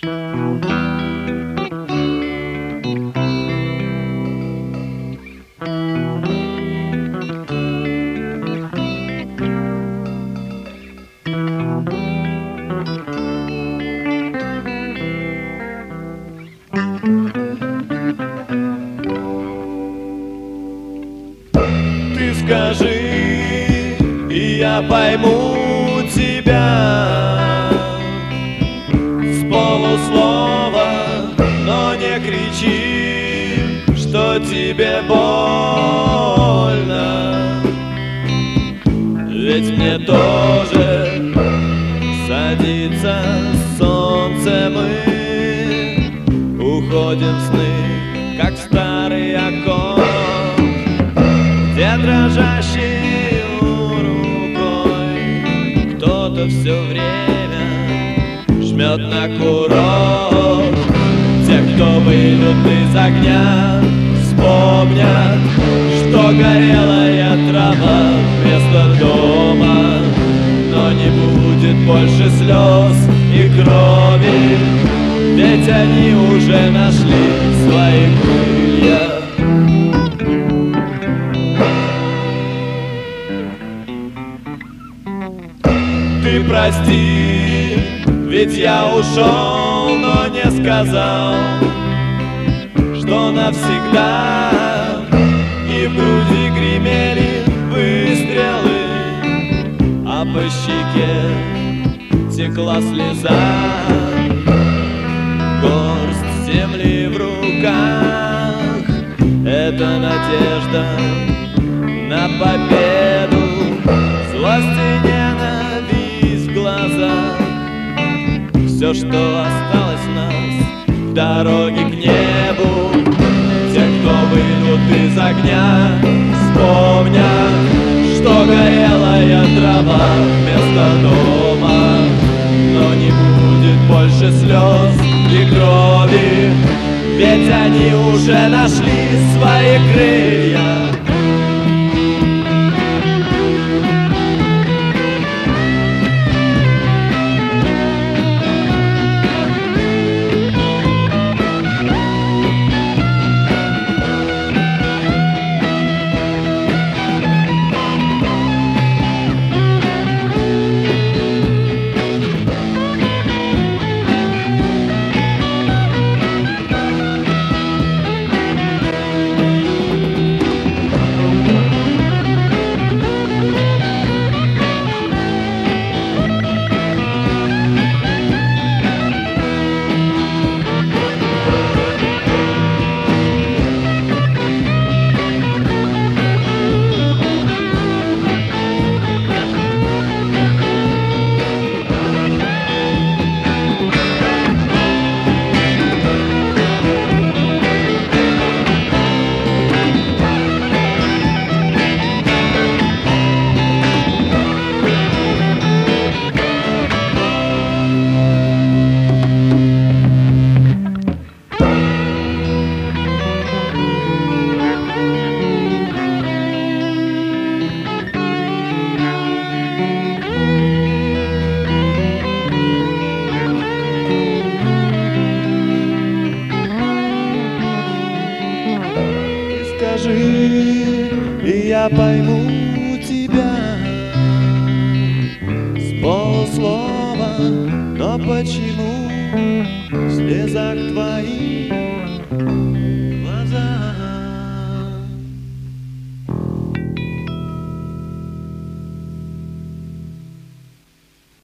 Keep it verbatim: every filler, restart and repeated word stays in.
Ты скажи, и я пойму тебя с полуслова, но не кричи, что тебе больно. Ведь мне тоже садится солнце, мы уходим в сны, как в старый окон, где дрожащей рукой кто-то все время жмет на курок. Те, кто выйдут из огня, вспомнят, что горелая трава вместо дома, но не будет больше слез и крови, ведь они уже нашли свои крылья. Ты прости, ведь я ушел, но не сказал, что навсегда. И в груди гремели выстрелы, а по щеке текла слеза. Горсть земли в руках — это надежда на победу. Злость и ненависть в глазах — все, что осталось в нас в дороге к небу. Те, кто выйдут из огня, вспомнят, что горелая трава вместо дома, но не будет больше слез и крови, ведь они уже нашли свои крылья. И я пойму тебя с полуслова, но почему в слезах твоих